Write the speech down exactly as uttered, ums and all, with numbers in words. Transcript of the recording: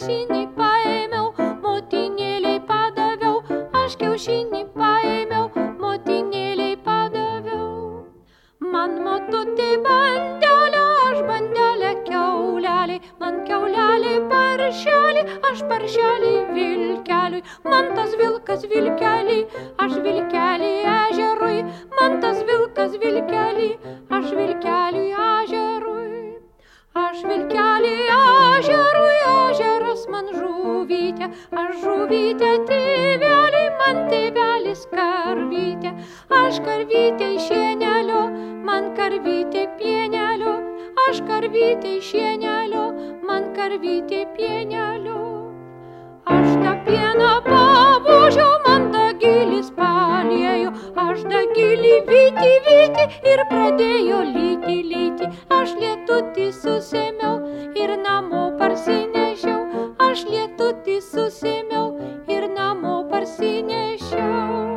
kiaušinį paėmiau, motinėliai padaviau, aš kiaušinį paėmiau, motinėliai padaviau. Man motutė bandelė, aš bandelė kiaulelė, man kiaulelė paršelė, aš paršelė vilkeliui, man tas vilkas vilkelį, aš vilkelį ežerui, man tas vilkas vilkelį, aš vilkeliui ežerui. Aš vilkelį ežerui, ežeras man žuvytė, aš žuvytė tėvelį, man tėvelis karvytė, aš karvytė šienelio, man karvytė pienelio, aš karvytė šienelio, man karvytė pienelio. Aš tą pieną pavožiau, man dagilis paliejo, aš dagilį vyti vyti ir pradėjo lyti lyti, aš lietutį susėmiau ir namo parsinešiau, aš lietutį susėmiau ir namo parsinešiau.